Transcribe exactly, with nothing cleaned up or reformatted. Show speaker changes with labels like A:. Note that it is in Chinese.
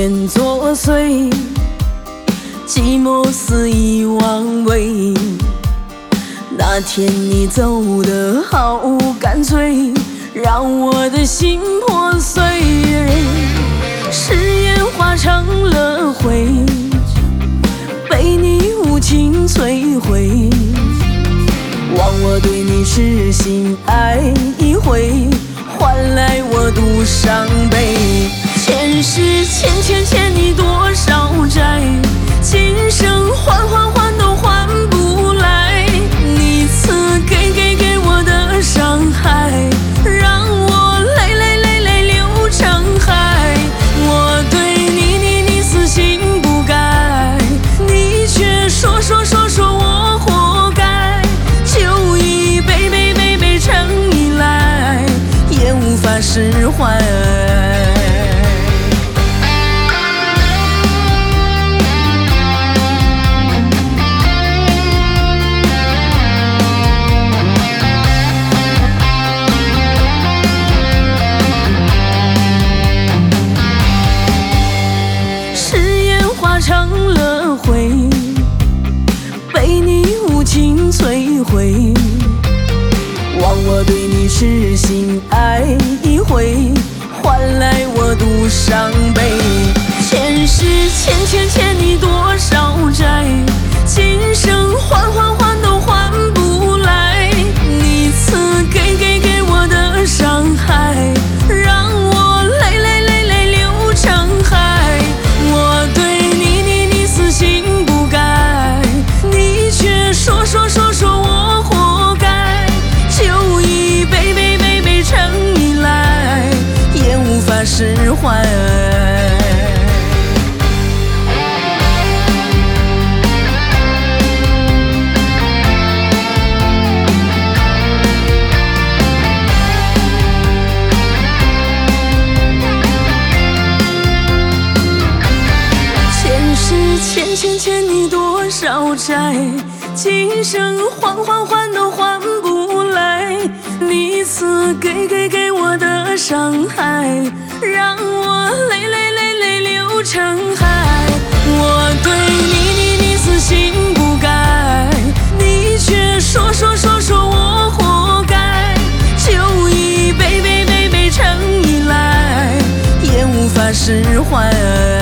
A: 念作祟，寂寞肆意妄为。那天你走得好干脆，让我的心破碎。誓言化成了灰，被你无情摧毁。忘我对你痴心爱一回，换来我独伤悲。前世欠欠欠你多少债，今生还还还都还不来。你赐给给给我的伤害，让我泪泪泪泪流成海。我对你你你死心不改，你却说说说说我活该。就已被被被被成依赖，也无法释怀。成了灰，被你无情摧毁。忘我对你痴心爱一回，换来我独伤悲。前世欠欠欠你多少债，今生还还还都还不来。你赐给给给我的伤害，让我泪泪泪泪流成海。我对说说说说我活该，就已被被被被成依赖，也无法释怀。前世欠欠欠你多少债，今生还还还都还不来。你赐给给给我的伤害，让我泪泪泪泪流成海。我对你你你死心不改，你却说说说说我活该。就已被被被被成依赖，也无法释怀。